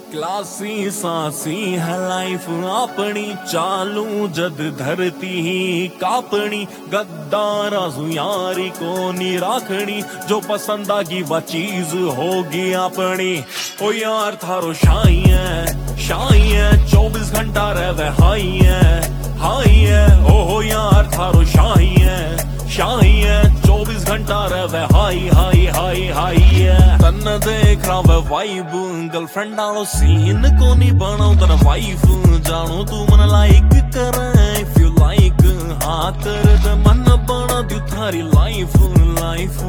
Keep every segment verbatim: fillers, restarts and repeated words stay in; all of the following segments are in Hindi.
क्लासी सासी है लाइफ अपनी चालू जद धरती ही कापनी गद्दारा यारी को नी राखनी जो पसंद आगी वह चीज होगी अपनी। ओ यार थारो शाही है शाही है चौबीस घंटा रह हाई है हाई है। ओहो यार थारो शाही है शाही है चौबीस घंटा रह हाई हाई हाई हाई है। तन देख रहा वह वाइब गर्लफ्रेंड आलो सीन को नहीं बनाओ तेरा वाइफ जानो तू मन लाइक करे इफ यू लाइक हाँ कर दे मन बना दू थारी लाइफ लाइफ।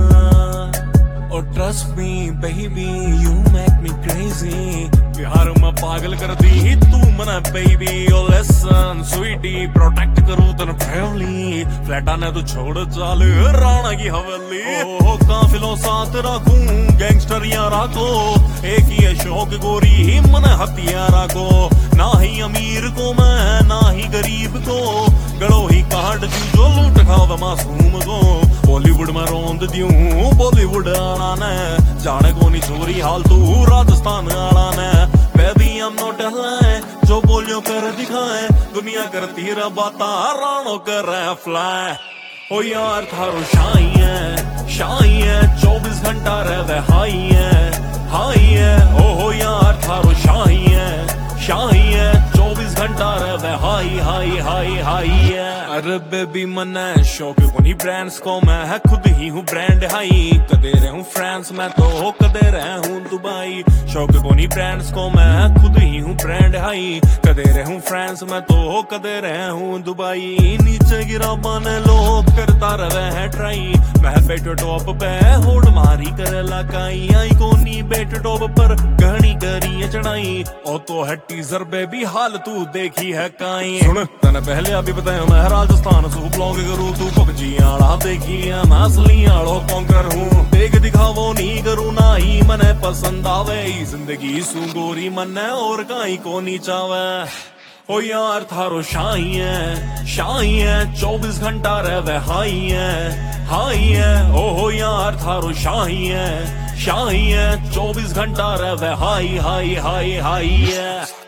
और trust me baby you make me crazy प्यार में पागल कर दी तू मना baby. Oh listen sweetie protect करूं तन फैमिली फ्लैटा ने तू छोड़ चाल राणा की हवेली। ओ काफिलों साथ रखूं गैंगस्टर यारा को एक ही है शौक गोरी ही मन हथियारा को ना ही अमीर को मैं ना ही गरीब को गड़ो ही काट दी जो लूट खाव मासूम को। बॉलीवुड में रोंद दूं बॉलीवुड आना ने जाने को नहीं चोरी हाल तू राजस्थान आना ने बेबी हम नोट है जो बोलियो कर दिखाए दुनिया करती रहा बाता राणो कर फ्लाई। ओ यार थारो शाही है शाही है चौबीस घंटा रह हाई है हाई है। ओहो यार थारो शाही है शाही है चौबीस घंटा रह हाई हाई हाई हाई है। अरे बेबी मन शौक को नहीं ब्रांड्स को मैं है खुद ही हूँ ब्रांड हाई कदे रहूं फ्रांस में तो कदे रहूं दुबई शौक को नहीं ब्रांड्स को मैं खुद ही हूँ ब्रांड हाई कदे रहूं फ्रांस में तो कदे रहूं दुबई। नीचे गिरा बने लोग करता रहे है ट्राई मैं बैठो टॉप पे होड़ मारी कर लगाई आई को नहीं बैठ टॉप पर घनी करी चढ़ाई ओ तो है टीजर बेबी हाल तू देखी है काई। सुन तने पहले अभी बताया मैं राजस्थान सू ब्लॉग करूँ तू पबजी आड़ा देखी है मैं असली आड़ो कॉन्कर हूँ देख दिखावो नहीं करूँ ना ही मने पसंद आवे जिंदगी सू गोरी मने और काई को नहीं चावे। ओ यार थारो शाही है शाही है चौबीस घंटा रह हाई है हाई है। ओहो यार थारो शाही है शाही है चौबीस घंटा रह हाई हाई हाई हाई है।